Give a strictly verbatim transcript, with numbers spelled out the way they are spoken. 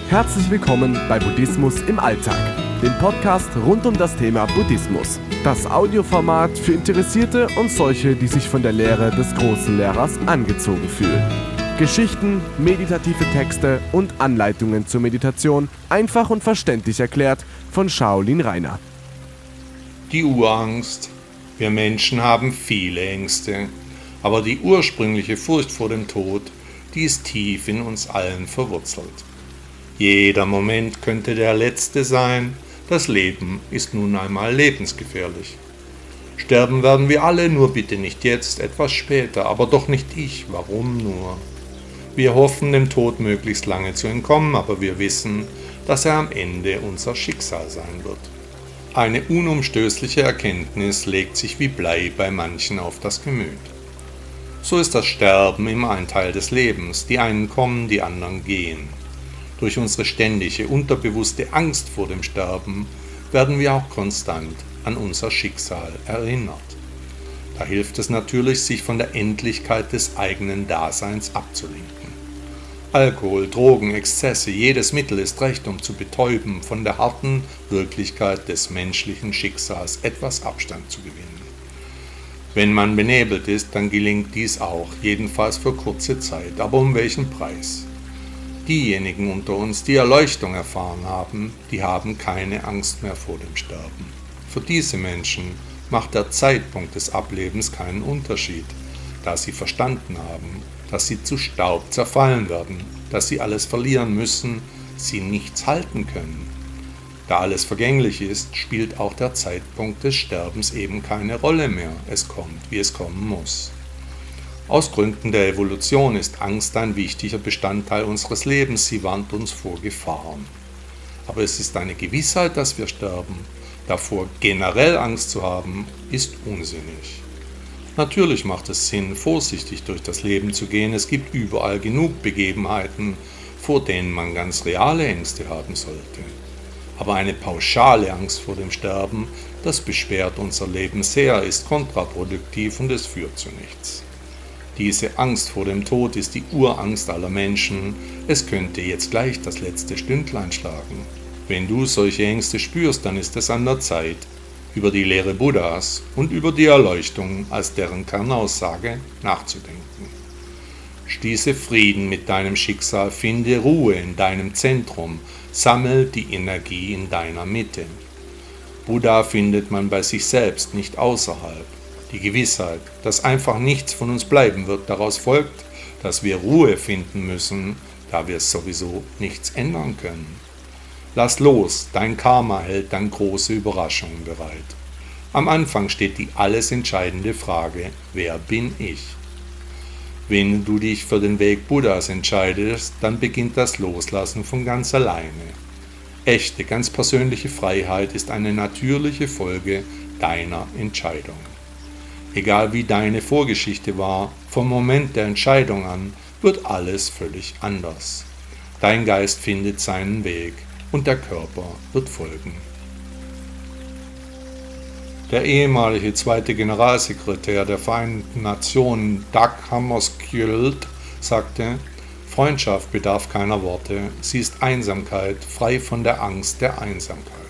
Herzlich willkommen bei Buddhismus im Alltag, dem Podcast rund um das Thema Buddhismus. Das Audioformat für Interessierte und solche, die sich von der Lehre des großen Lehrers angezogen fühlen. Geschichten, meditative Texte und Anleitungen zur Meditation, einfach und verständlich erklärt von Shaolin Rainer. Die Urangst. Wir Menschen haben viele Ängste, aber die ursprüngliche Furcht vor dem Tod, die ist tief in uns allen verwurzelt. Jeder Moment könnte der letzte sein, das Leben ist nun einmal lebensgefährlich. Sterben werden wir alle, nur bitte nicht jetzt, etwas später, aber doch nicht ich, warum nur? Wir hoffen, dem Tod möglichst lange zu entkommen, aber wir wissen, dass er am Ende unser Schicksal sein wird. Eine unumstößliche Erkenntnis legt sich wie Blei bei manchen auf das Gemüt. So ist das Sterben immer ein Teil des Lebens, die einen kommen, die anderen gehen. Durch unsere ständige, unterbewusste Angst vor dem Sterben werden wir auch konstant an unser Schicksal erinnert. Da hilft es natürlich, sich von der Endlichkeit des eigenen Daseins abzulenken. Alkohol, Drogen, Exzesse, jedes Mittel ist recht, um zu betäuben, von der harten Wirklichkeit des menschlichen Schicksals etwas Abstand zu gewinnen. Wenn man benebelt ist, dann gelingt dies auch, jedenfalls für kurze Zeit, aber um welchen Preis? Diejenigen unter uns, die Erleuchtung erfahren haben, die haben keine Angst mehr vor dem Sterben. Für diese Menschen macht der Zeitpunkt des Ablebens keinen Unterschied, da sie verstanden haben, dass sie zu Staub zerfallen werden, dass sie alles verlieren müssen, sie nichts halten können. Da alles vergänglich ist, spielt auch der Zeitpunkt des Sterbens eben keine Rolle mehr. Es kommt, wie es kommen muss. Aus Gründen der Evolution ist Angst ein wichtiger Bestandteil unseres Lebens, sie warnt uns vor Gefahren. Aber es ist eine Gewissheit, dass wir sterben. Davor generell Angst zu haben, ist unsinnig. Natürlich macht es Sinn, vorsichtig durch das Leben zu gehen. Es gibt überall genug Begebenheiten, vor denen man ganz reale Ängste haben sollte. Aber eine pauschale Angst vor dem Sterben, das beschwert unser Leben sehr, ist kontraproduktiv und es führt zu nichts. Diese Angst vor dem Tod ist die Urangst aller Menschen. Es könnte jetzt gleich das letzte Stündlein schlagen. Wenn du solche Ängste spürst, dann ist es an der Zeit, über die Lehre Buddhas und über die Erleuchtung als deren Kernaussage nachzudenken. Schließe Frieden mit deinem Schicksal, finde Ruhe in deinem Zentrum, sammle die Energie in deiner Mitte. Buddha findet man bei sich selbst, nicht außerhalb. Die Gewissheit, dass einfach nichts von uns bleiben wird, daraus folgt, dass wir Ruhe finden müssen, da wir sowieso nichts ändern können. Lass los, dein Karma hält dann große Überraschungen bereit. Am Anfang steht die alles entscheidende Frage, wer bin ich? Wenn du dich für den Weg Buddhas entscheidest, dann beginnt das Loslassen von ganz alleine. Echte, ganz persönliche Freiheit ist eine natürliche Folge deiner Entscheidung. Egal wie deine Vorgeschichte war, vom Moment der Entscheidung an wird alles völlig anders. Dein Geist findet seinen Weg und der Körper wird folgen. Der ehemalige zweite Generalsekretär der Vereinten Nationen, Dag Hammarskjöld, sagte, Freundschaft bedarf keiner Worte, sie ist Einsamkeit, frei von der Angst der Einsamkeit.